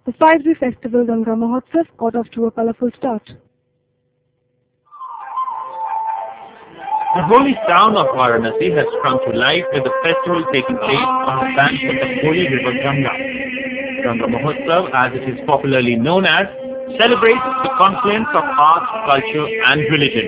The 5-day festival Ganga Mahotsav got off to a colourful start. The holy town of Varanasi has come to life with the festival taking place on the banks of the holy river Ganga. Ganga Mahotsav, as it is popularly known as, celebrates the confluence of art, culture and religion.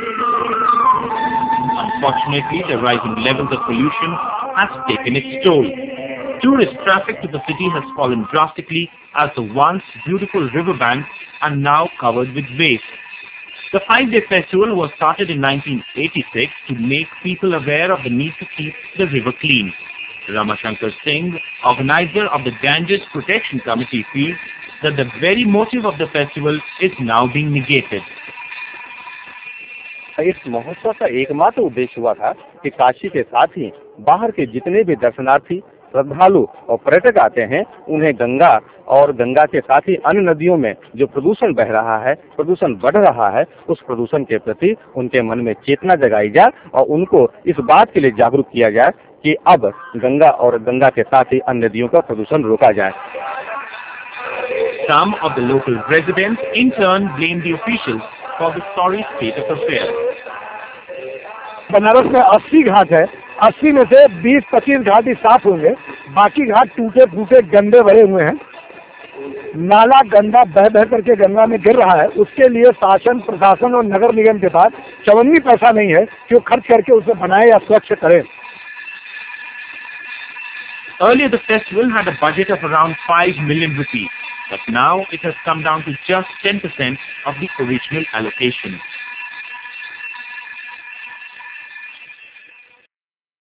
Unfortunately, the rising levels of pollution has taken its toll. Tourist traffic to the city has fallen drastically as the once beautiful riverbanks are now covered with waste. The 5-day festival was started in 1986 to make people aware of the need to keep the river clean. Ramashankar Singh, organizer of the Ganges Protection Committee, feels that the very motive of the festival is now being negated. इस महोत्सव का एकमात्र उद्देश्य हुआ था कि काशी के साथ ही बाहर के जितने भी दर्शनार्थी, श्रद्धालु और पर्यटक आते हैं, उन्हें गंगा और गंगा के साथ ही अन्य नदियों में जो प्रदूषण बह रहा है, प्रदूषण बढ़ रहा है, उस प्रदूषण के प्रति उनके मन में चेतना जगाई जाए और उनको इस बात के लिए जागरूक किया जाए कि अब गंगा और गंगा के साथ ही अन्य नदियों का प्रदूषण रोका जाए। Some of the local residents in turn blame the officials for the sorry state of affairs. Banaras में 80 घाट है, 80 में से 20-25 घाट ही साफ होंगे, बाकी घाट टूटे फूटे गंदे भरे हुए हैं। नाला गंदा बह बह करके गंगा में गिर रहा है, उसके लिए शासन, प्रशासन और नगर निगम के पास चवन्नी पैसा नहीं है कि वो खर्च करके उसे बनाए या स्वच्छ करें। Earlier the festival had a budget of around 5 million rupees, but now it has come down to just 10% of the original allocation.